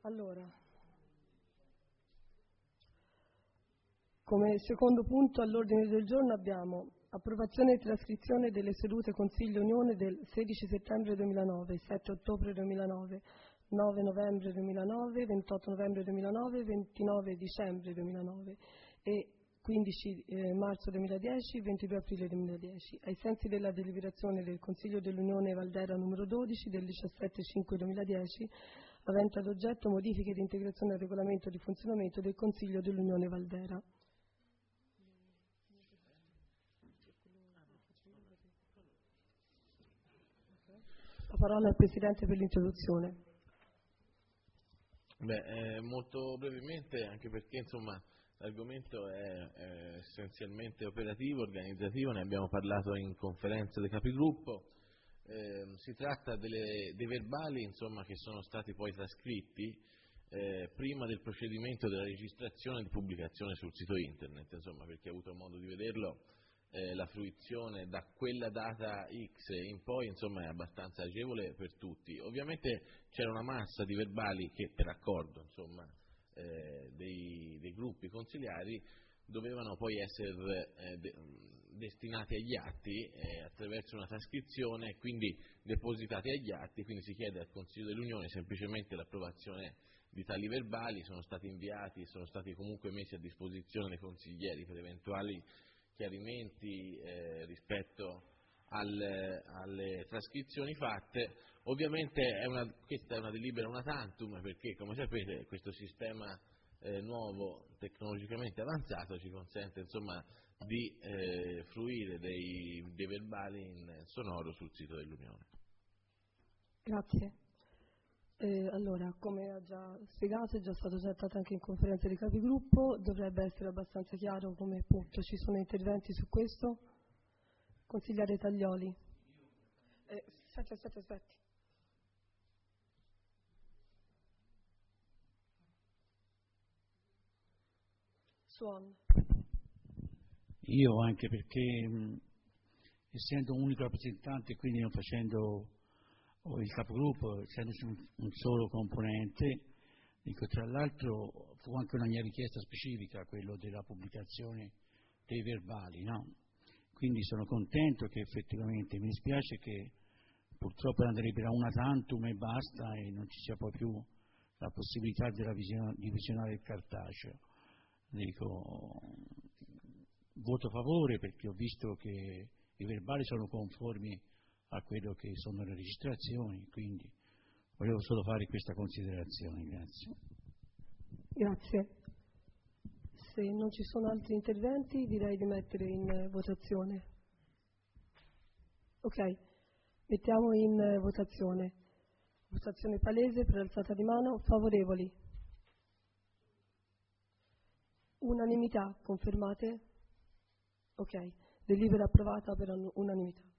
Allora, come secondo punto all'ordine del giorno abbiamo approvazione e trascrizione delle sedute Consiglio Unione del 16 settembre 2009, 7 ottobre 2009, 9 novembre 2009, 28 novembre 2009, 29 dicembre 2009 e 15 marzo 2010, 22 aprile 2010, ai sensi della deliberazione del Consiglio dell'Unione Valdera numero 12 del 17/5/2010, avente ad oggetto modifiche ed integrazione al regolamento di funzionamento del Consiglio dell'Unione Valdera. La parola al Presidente per l'introduzione. Molto brevemente, anche perché insomma l'argomento è essenzialmente operativo, organizzativo, ne abbiamo parlato in conferenza dei capigruppo. Si tratta dei verbali insomma, che sono stati poi trascritti prima del procedimento della registrazione e di pubblicazione sul sito internet, insomma, per chi ha avuto modo di vederlo. La fruizione da quella data X in poi insomma è abbastanza agevole per tutti. Ovviamente c'era una massa di verbali che per accordo insomma, dei gruppi consigliari dovevano poi essere destinati agli atti attraverso una trascrizione e quindi depositati agli atti, quindi si chiede al Consiglio dell'Unione semplicemente l'approvazione di tali verbali. Sono stati inviati, sono stati comunque messi a disposizione dei consiglieri per eventuali chiarimenti rispetto alle trascrizioni fatte. Ovviamente questa è una delibera una tantum, perché come sapete questo sistema nuovo, tecnologicamente avanzato, ci consente insomma di fruire dei verbali in sonoro sul sito dell'Unione. Grazie. Allora, come ha già spiegato, è già stato trattato anche in conferenza di capigruppo, dovrebbe essere abbastanza chiaro come punto. Ci sono interventi su questo? Consigliere Taglioli. Aspetti. Suon. Io anche perché, essendo un unico rappresentante e quindi non facendo il capogruppo, essendoci un solo componente, dico, tra l'altro fu anche una mia richiesta specifica quello della pubblicazione dei verbali, no? Quindi sono contento che effettivamente, mi dispiace che purtroppo andrebbe a una tantum e basta e non ci sia poi più la possibilità di visionare il cartaceo. Dico, voto favore perché ho visto che i verbali sono conformi a quello che sono le registrazioni, quindi volevo solo fare questa considerazione. Grazie. Grazie. Se non ci sono altri interventi direi di mettere in votazione. Ok, mettiamo in votazione. Votazione palese per alzata di mano. Favorevoli? Unanimità, confermate? Ok, delibera approvata per unanimità.